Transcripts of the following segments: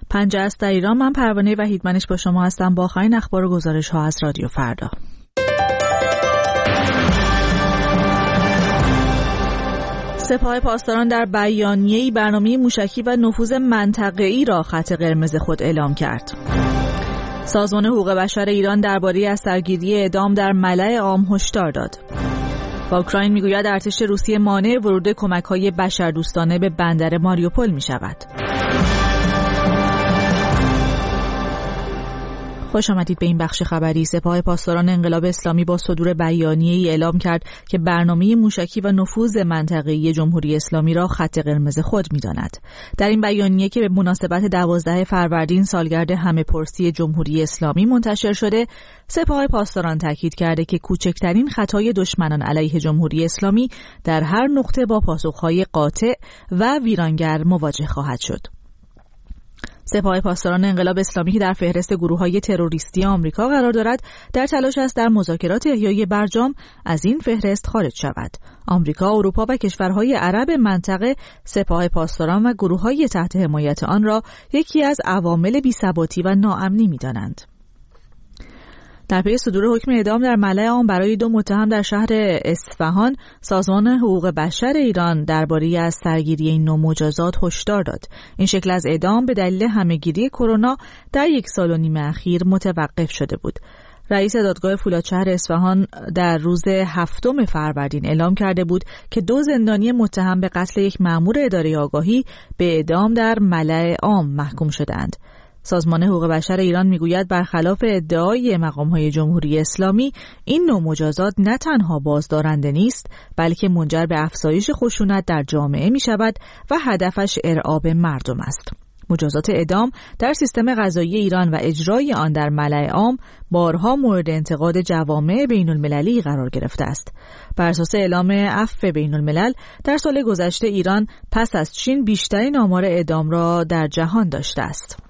پنجه است در ایران. من پروانه وحیدمنش با شما هستم با آخرین اخبار و گزارش ها از رادیو فردا. سپاه پاسداران در بیانیه‌ای برنامه موشکی و نفوذ منطقه‌ای را خط قرمز خود اعلام کرد. سازمان حقوق بشر ایران درباره از سرگیری اعدام در ملأ عام هشدار داد. و اوکراین میگوید ارتش روسیه مانع ورود کمک‌های بشردوستانه به بندر ماریوپول می‌شود. خوش آمدید به این بخش خبری. سپاه پاسداران انقلاب اسلامی با صدور بیانیه‌ای اعلام کرد که برنامه موشکی و نفوذ منطقه‌ای جمهوری اسلامی را خط قرمز خود می‌داند. در این بیانیه که به مناسبت 12 فروردین سالگرد همه‌پرسی جمهوری اسلامی منتشر شده، سپاه پاسداران تاکید کرده که کوچکترین خطای دشمنان علیه جمهوری اسلامی در هر نقطه با پاسخ‌های قاطع و ویرانگر مواجه خواهد شد. سپاه پاسداران انقلاب اسلامی که در فهرست گروه‌های تروریستی آمریکا قرار دارد، در تلاش است در مذاکرات احیای برجام از این فهرست خارج شود. آمریکا، اروپا و کشورهای عرب منطقه سپاه پاسداران و گروه‌های تحت حمایت آن را یکی از عوامل بی‌ثباتی و ناامنی می‌دانند. در پی صدور حکم اعدام در ملأ عام برای 2 متهم در شهر اصفهان، سازمان حقوق بشر ایران درباره از سرگیری این نوع مجازات هشدار داد. این شکل از اعدام به دلیل همه‌گیری کرونا در 1.5 سال اخیر متوقف شده بود. رئیس دادگاه فولادشهر اصفهان در روز 7 فروردین اعلام کرده بود که 2 زندانی متهم به قتل یک مأمور اداره آگاهی به اعدام در ملأ عام محکوم شدند. سازمان حقوق بشر ایران میگوید برخلاف ادعای مقام‌های جمهوری اسلامی، این نوع مجازات نه تنها بازدارنده نیست، بلکه منجر به افزایش خشونت در جامعه می‌شود و هدفش ارعاب مردم است. مجازات اعدام در سیستم قضایی ایران و اجرای آن در ملأ عام بارها مورد انتقاد جوامع بین‌المللی قرار گرفته است. بر اساس اعلام عفو بین‌الملل، در سال گذشته ایران پس از چین بیشترین آمار اعدام را در جهان داشته است.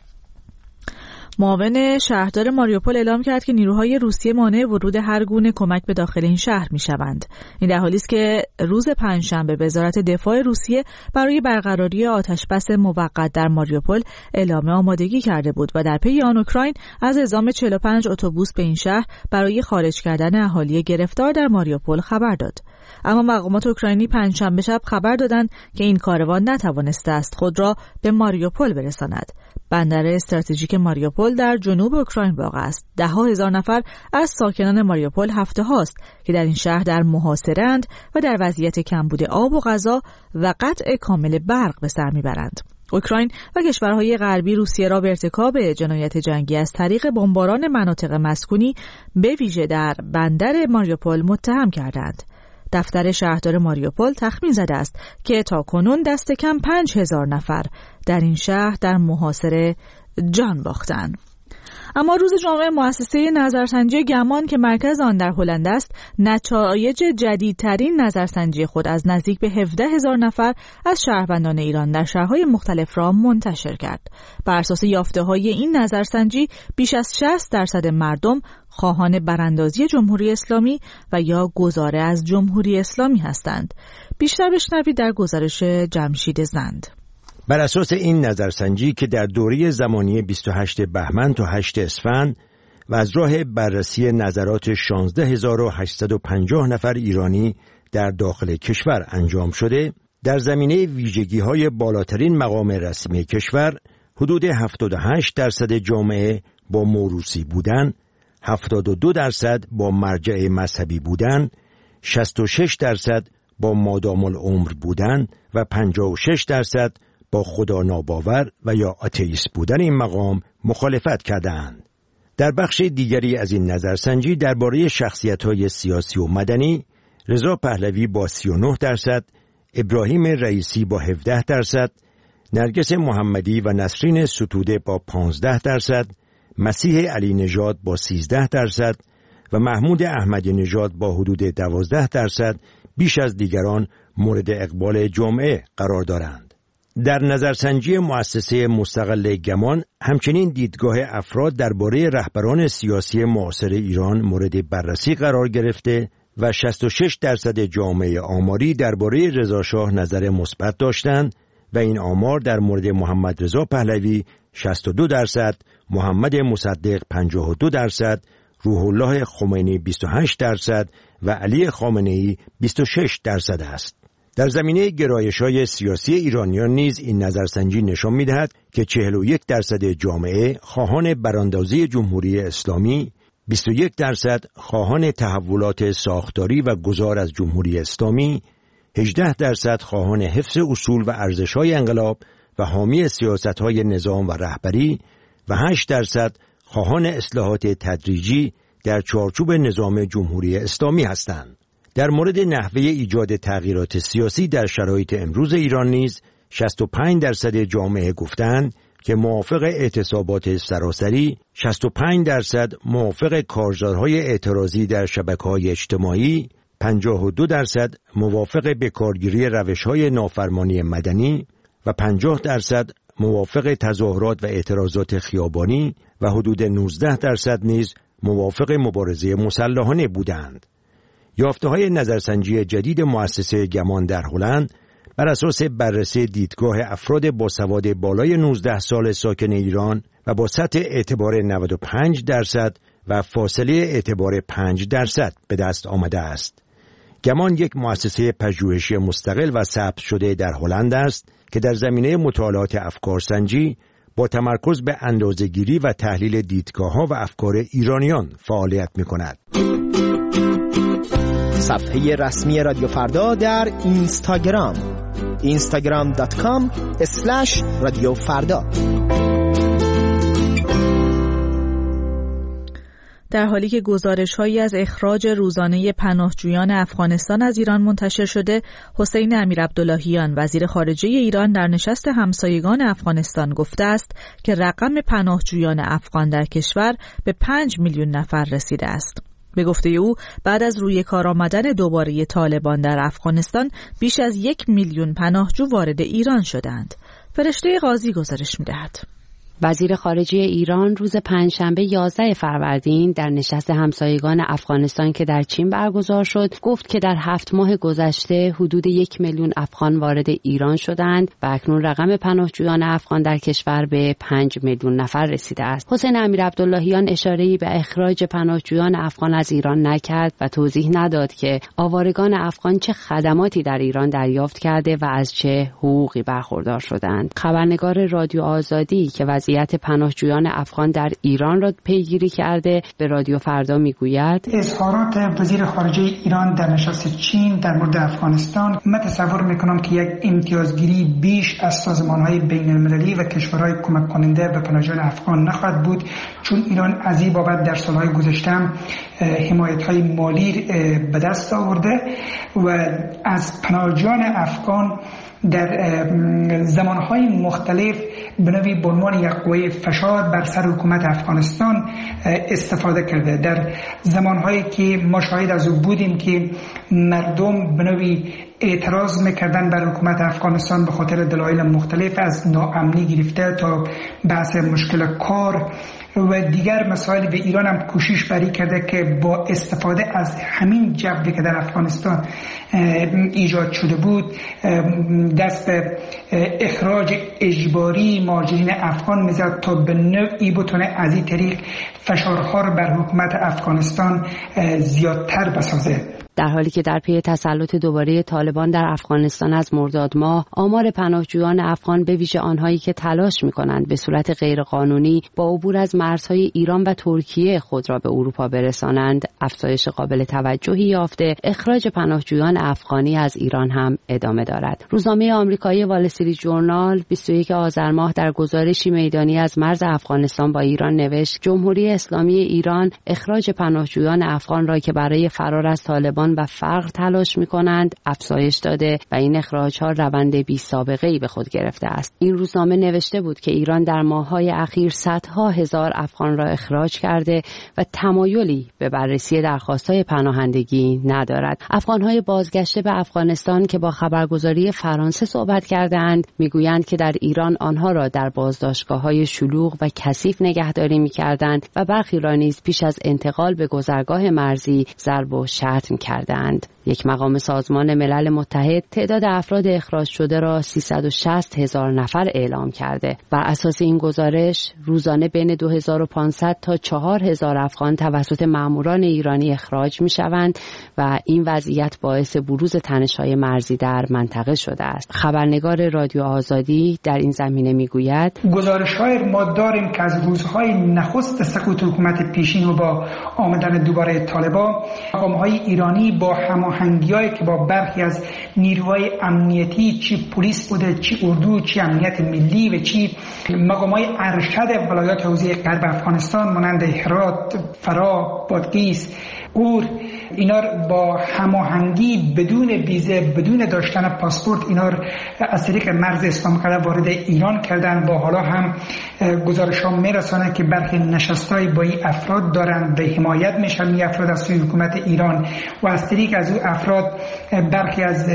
معاون شهردار ماریوپول اعلام کرد که نیروهای روسیه مانع ورود هر گونه کمک به داخل این شهر می‌شوند. این در حالی است که روز پنجشنبه وزارت دفاع روسیه برای برقراری آتشبس موقت در ماریوپول اعلام آمادگی کرده بود و در پی آن اوکراین از اعزام 45 اتوبوس به این شهر برای خارج کردن اهالی گرفتار در ماریوپول خبر داد. اما مقامات اوکراینی پنجشنبه شب خبر دادند که این کاروان نتوانسته است خود را به ماریوپول برساند. بندر استراتژیک ماریوپول در جنوب اوکراین واقع است. 10,000 نفر از ساکنان ماریوپول هفته هاست که در این شهر در محاصره اند و در وضعیت کمبود آب و غذا و قطع کامل برق به سر میبرند. اوکراین و کشورهای غربی روسیه را به ارتکاب جنایت جنگی از طریق بمباران مناطق مسکونی به ویژه در بندر ماریوپول متهم کردند. دفتر شهردار ماریوپول تخمین زده است که تاکنون دست کم 5,000 نفر در این شهر در محاصره جان باختند. اما روز جمعه مؤسسه نظرسنجی گمان که مرکز آن در هلند است، نتایج جدیدترین نظرسنجی خود از نزدیک به 17,000 نفر از شهروندان ایران در شهرهای مختلف را منتشر کرد. بر اساس یافته‌های این نظرسنجی بیش از 60% مردم خواهان براندازی جمهوری اسلامی و یا گذاره از جمهوری اسلامی هستند. بیشتر بشنوید در گزارش جمشید زند. بر اساس این نظرسنجی که در دوره زمانی 28 بهمن تا 8 اسفند و از راه بررسی نظرات 16,850 نفر ایرانی در داخل کشور انجام شده، در زمینه ویژگی‌های بالاترین مقام رسمی کشور حدود 78% جامعه با موروثی بودن، 72% با مرجع مذهبی بودن، 66% با مادام العمر بودن و 56% با خدا ناباور و یا آتئیست بودن این مقام مخالفت کردند. در بخش دیگری از این نظرسنجی درباره شخصیت‌های سیاسی و مدنی، رضا پهلوی با 39%، ابراهیم رئیسی با 17%، نرگس محمدی و نسرین ستوده با 15%، مسیح علی نژاد با 13% و محمود احمدی نژاد با حدود 12% بیش از دیگران مورد اقبال جامعه قرار دارند. در نظرسنجی مؤسسه مستقل گمان همچنین دیدگاه افراد درباره رهبران سیاسی معاصر ایران مورد بررسی قرار گرفته و 66% جامعه آماری درباره رضا شاه نظر مثبت داشتند و این آمار در مورد محمد رضا پهلوی 62%، محمد مصدق 52%، روح الله خمینی 28% و علی خامنه‌ای 26% است. در زمینه گرایش‌های سیاسی ایرانیان نیز این نظرسنجی نشان می‌دهد که 41% جامعه خواهان براندازی جمهوری اسلامی، 21% خواهان تحولات ساختاری و گذار از جمهوری اسلامی، 18% خواهان حفظ اصول و ارزش‌های انقلاب و حامی سیاست‌های نظام و رهبری و 8% خواهان اصلاحات تدریجی در چارچوب نظام جمهوری اسلامی هستند. در مورد نحوه ایجاد تغییرات سیاسی در شرایط امروز ایران نیز 65% جامعه گفتند که موافق اعتصابات سراسری، 65% موافق کارزارهای اعتراضی در شبکه‌های اجتماعی، 52% موافق بکارگیری روش‌های نافرمانی مدنی و 50% موافق تظاهرات و اعتراضات خیابانی و حدود 19% نیز موافق مبارزه مسلحانه بودند. یافته‌های نظرسنجی جدید مؤسسه گمان در هلند بر اساس بررسی دیدگاه افراد با سواد بالای 19 سال ساکن ایران و با سطح اعتبار 95% و فاصله اعتبار 5% به دست آمده است. گمان یک مؤسسه پژوهشی مستقل و ثبت شده در هلند است که در زمینه مطالعات افکارسنجی با تمرکز به اندازه‌گیری و تحلیل دیدگاه‌ها و افکار ایرانیان فعالیت می‌کند. صفحه رسمی رادیو فردا در اینستاگرام instagram.com/رادیو فردا. در حالی که گزارش‌هایی از اخراج روزانه پناهجویان افغانستان از ایران منتشر شده، حسین امیرعبداللهیان وزیر خارجه ایران در نشست همسایگان افغانستان گفته است که رقم پناهجویان افغان در کشور به 5 میلیون نفر رسیده است. به گفته او بعد از روی کار آمدن دوباره طالبان در افغانستان بیش از 1 میلیون پناهجو وارد ایران شدند. فرشته قاضی گزارش می‌دهد. وزیر خارجه ایران روز پنجشنبه 11 فروردین در نشست همسایگان افغانستان که در چین برگزار شد گفت که در 7 ماه گذشته حدود 1 میلیون افغان وارد ایران شدند و اکنون رقم پناهجویان افغان در کشور به 5 میلیون نفر رسیده است. حسین امیرعبداللهیان اشاره‌ای به اخراج پناهجویان افغان از ایران نکرد و توضیح نداد که آوارگان افغان چه خدماتی در ایران دریافت کرده و از چه حقوقی برخوردار شدند. خبرنگار رادیو آزادی که وضعیت پناهجویان افغان در ایران را پیگیری کرده به رادیو فردا میگوید اظهارات وزیر خارجه ایران در نشست چین در مورد افغانستان، من تصور میکنم که یک امتیازگیری بیش از سازمان‌های بین‌المللی و کشورهای کمک کننده به پناهجویان افغان نخواهد بود، چون ایران از این بابت در سالهای گذشته حمایت‌های مالی به دست آورده و از پناهجویان افغان در زمانهای مختلف به نوعی به عنوان یک قوه فشار بر سر حکومت افغانستان استفاده کرده. در زمانهایی که ما شاهد از او بودیم که مردم به نوعی اعتراض میکردن بر حکومت افغانستان به خاطر دلایل مختلف، از ناامنی گرفته تا بحث مشکل کار و دیگر مسائل، به ایران هم کوشش بری کرده که با استفاده از همین جوی که در افغانستان ایجاد شده بود دست به اخراج اجباری مهاجرین افغان میزد تا به نوعی بتونه از این طریق فشارها رو بر حکومت افغانستان زیادتر بسازه. در حالی که در پی تسلط دوباره طالبان در افغانستان از مرداد ماه آمار پناهجویان افغان به ویژه آنهایی که تلاش می‌کنند به صورت غیرقانونی با عبور از مرزهای ایران و ترکیه خود را به اروپا برسانند افزایش قابل توجهی یافته، اخراج پناهجویان افغانی از ایران هم ادامه دارد. روزنامه آمریکایی وال استریت ژورنال 21 آذر ماه در گزارشی میدانی از مرز افغانستان با ایران نوشت جمهوری اسلامی ایران اخراج پناهجویان افغان را که برای فرار از طالبان و فقر تلاش می‌کنند افزایش داده و این اخراج‌ها روند بی‌سابقه‌ای به خود گرفته است. این روزنامه نوشته بود که ایران در ماه‌های اخیر صدها هزار افغان را اخراج کرده و تمایلی به بررسی درخواست‌های پناهندگی ندارد. افغان‌های بازگشته به افغانستان که با خبرگزاری فرانسه صحبت کردند می‌گویند که در ایران آنها را در بازداشتگاه‌های شلوغ و کثیف نگهداری می‌کردند و برخی را نیز پیش از انتقال به گذرگاه مرزی ضرب و شتم کردند. یک مقام سازمان ملل متحد تعداد افراد اخراج شده را 360,000 نفر اعلام کرده. بر اساس این گزارش روزانه بین 2500 تا 4000 افغان توسط ماموران ایرانی اخراج می‌شوند و این وضعیت باعث بروز تنش‌های مرزی در منطقه شده است. خبرنگار رادیو آزادی در این زمینه میگوید گزارش‌های ما داریم که از روزهای نخست سقوط حکومت پیشین و با آمدن دوباره طالبان، مقام‌های ایرانی با هماهنگی‌هایی که با برخی از نیروهای امنیتی، چی پلیس بوده، چی اردو، چی امنیت ملی و چی مقام‌های ارشد ولایات حوزه غرب افغانستان مانند هرات، فراه، بادغیس، اور، اینا با هماهنگی بدون ویزه، بدون داشتن پاسپورت، اینا از طریق مرز اسلام قلعه وارد ایران کردن. با حالا هم گزارش‌ها میرسانه که برخی نشستای با این افراد دارن به حمایت میشن این افراد از سوی حکومت ایران و از طریق از او افراد برخی از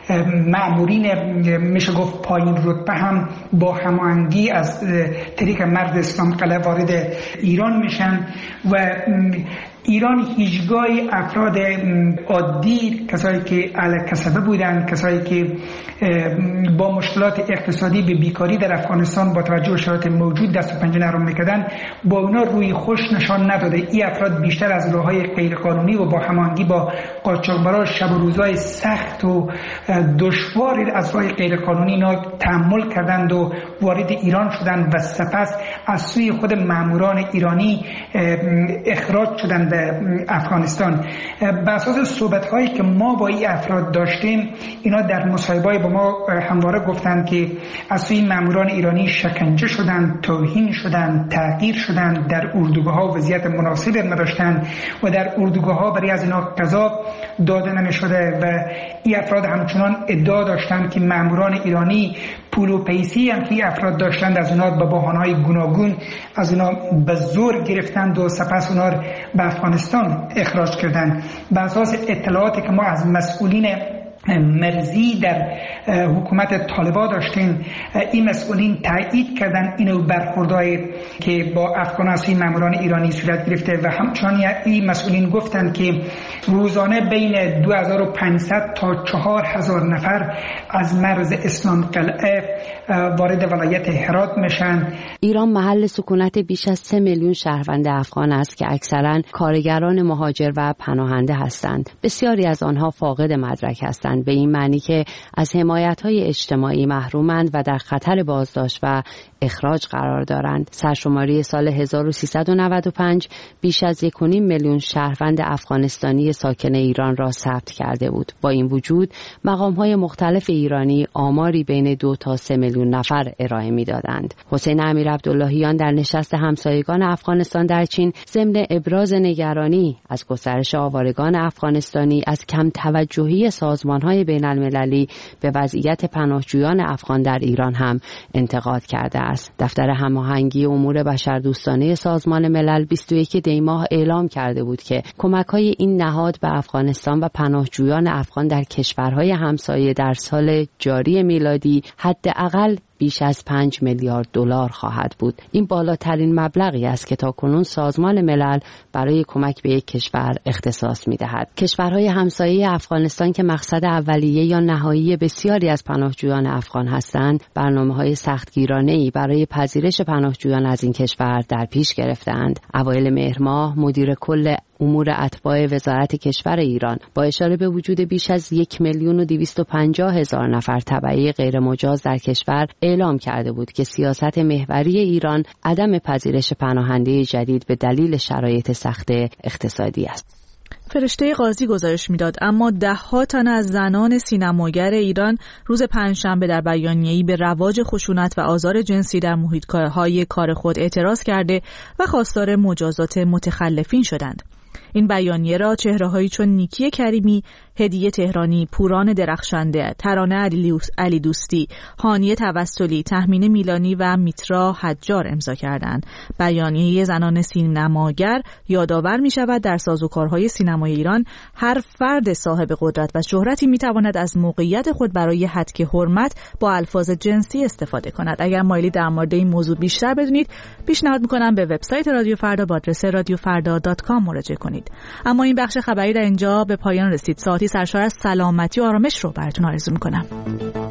مأمورین میشه گفت پایین رتبه هم با هماهنگی از طریق مرز اسلام قلعه وارد ایران میشن و ایران هیچگاه افراد عادی، کسایی که اهل کسبه بودن، کسایی که با مشکلات اقتصادی به بیکاری در افغانستان با توجه به شرایط موجود دست و پنجه نرم میکردن، با اونا روی خوش نشان نداده. این افراد بیشتر از راههای غیرقانونی و با هماهنگی با قاچاقبران شب و روزهای سخت و دشواری از راه غیرقانونی اینا تحمل کردند و وارد ایران شدند و سپس از سوی خود ماموران ایرانی اخراج شدند به افغانستان. بر اساس صحبت‌هایی که ما با این افراد داشتیم، اینا در مصاحبه‌های با ما همواره گفتند که از سوی ماموران ایرانی شکنجه شدند، توهین شدند، تحقیر شدند، در اردوگاه‌ها وضعیت مناسبی نداشتند و در اردوگاه‌ها برای از اینا غذا داده نمی‌شده و این افراد همچنان ادعا داشتند که ماموران ایرانی پول و پیسی هم که افراد داشتند از اونا به بهانه‌های گوناگون از اونا به زور گرفتند و سپس اونا به افغانستان اخراج کردند. بر اساس اطلاعاتی که ما از مسئولین مرزی در حکومت طالبان داشتیم، این مسئولین تایید کردن اینو برخوردهای که با افغان‌های ماموران ایرانی صورت گرفته و همچنان این مسئولین گفتند که روزانه بین 2500 تا 4000 نفر از مرز اسلام قلعه وارد ولایت هرات میشن. ایران محل سکونت بیش از 3 میلیون شهروند افغان است که اکثرا کارگران مهاجر و پناهنده هستند. بسیاری از آنها فاقد مدرک هستند، به این معنی که از حمایت‌های اجتماعی محرومند و در خطر بازداشت و اخراج قرار دارند. سرشماری سال 1395 بیش از 1.5 میلیون شهروند افغانستانی ساکن ایران را ثبت کرده بود. با این وجود مقام‌های مختلف ایرانی آماری بین 2 تا 3 میلیون نفر ارائه می‌دادند. حسین امیرعبداللهیان در نشست همسایگان افغانستان در چین ضمن ابراز نگرانی از گسترش آوارگان افغانستانی از کم توجهی سازمان‌های بین‌المللی به وضعیت پناهجویان افغان در ایران هم انتقاد کرده است. دفتر هماهنگی امور بشردوستانه سازمان ملل 21 دی ماه اعلام کرده بود که کمک‌های این نهاد به افغانستان و پناهجویان افغان در کشورهای همسایه در سال جاری میلادی حداقل بیش از 5 میلیارد دلار خواهد بود. این بالاترین مبلغی است که تاکنون سازمان ملل برای کمک به یک کشور اختصاص می‌دهد. کشورهای همسایه افغانستان که مقصد اولیه یا نهایی بسیاری از پناهجویان افغان هستند، برنامه‌های سختگیرانه‌ای برای پذیرش پناهجویان از این کشور در پیش گرفتند. اوایل مهر ماه مدیر کل امور اتباع وزارت کشور ایران با اشاره به وجود بیش از 1,250,000 نفر تبعه غیر مجاز در کشور اعلام کرده بود که سیاست محوری ایران عدم پذیرش پناهنده جدید به دلیل شرایط سخت اقتصادی است. فرشته قاضی گزارش میداد اما 10 تن از زنان سینماگر ایران روز پنجشنبه در بیانیه‌ای به رواج خشونت و آزار جنسی در محیط‌های کار خود اعتراض کرده و خواستار مجازات متخلفین شدند. این بیانیه را چهره‌هایی چون نیکی کریمی، هدیه تهرانی، پوران درخشنده، ترانه علی دوستی، هانیه توسلی، تهمینه میلانی و میترا حجار امضا کردند. بیانیه زنان سینماگر یادآور می‌شود در سازوکارهای سینمای ایران هر فرد صاحب قدرت و شهرتی می‌تواند از موقعیت خود برای هتک حرمت با الفاظ جنسی استفاده کند. اگر مایلی در مورد این موضوع بیشتر بدونید، پیشنهاد می‌کنم به وبسایت رادیو فردا با آدرس radiofarda.com مراجعه کنید. باشید. اما این بخش خبری در اینجا به پایان رسید. ساعتی سرشار از سلامتی و آرامش رو براتون آرزو میکنم.